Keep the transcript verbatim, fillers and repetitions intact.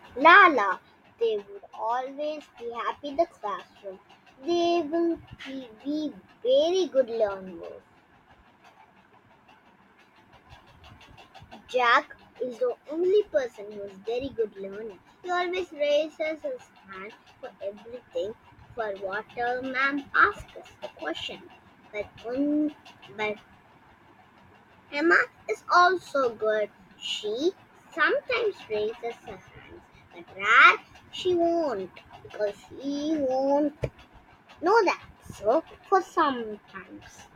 Lala, they would always be happy in the classroom. They will be, be very good learners. Jack is the only person who is very good learner. He always raises his hand for everything, for water ma'am asks us a question. But when but Emma is also good. She sometimes raises her hands, but Brad she won't because he won't know that. So for sometimes.